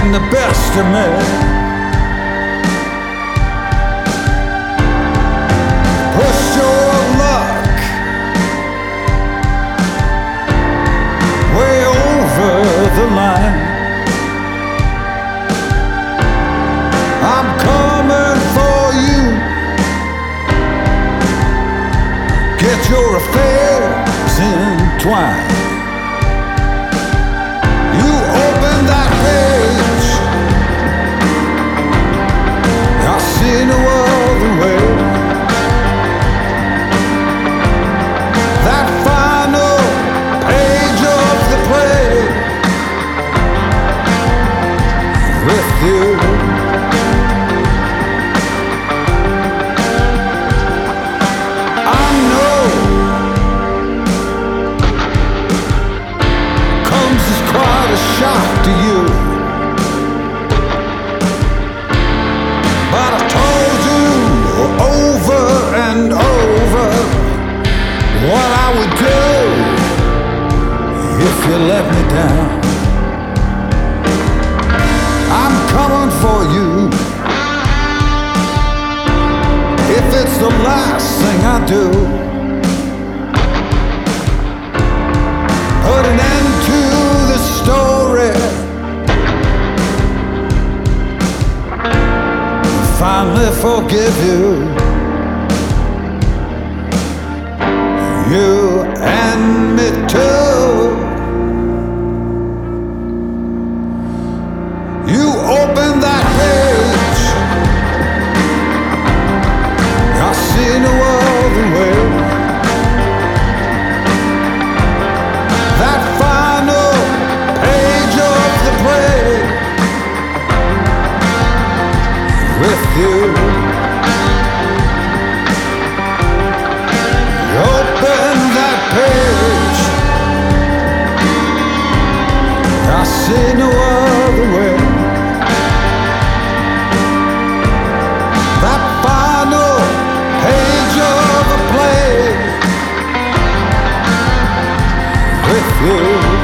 getting the best of me. Push your luck way over the line. I'm coming for you. Get your affairs entwined. You open that page, I see no other way. That final page of the play with you. I know comes as quite a shock to you, but I told you over and over what I would do if you let me down. I'm coming for you. If it's the last thing I do, put an end to the story, finally forgive you. You and me too. You open that page, I see no other way. That final page of the play with you. Open that page, I see no other way. That final page of a play with you.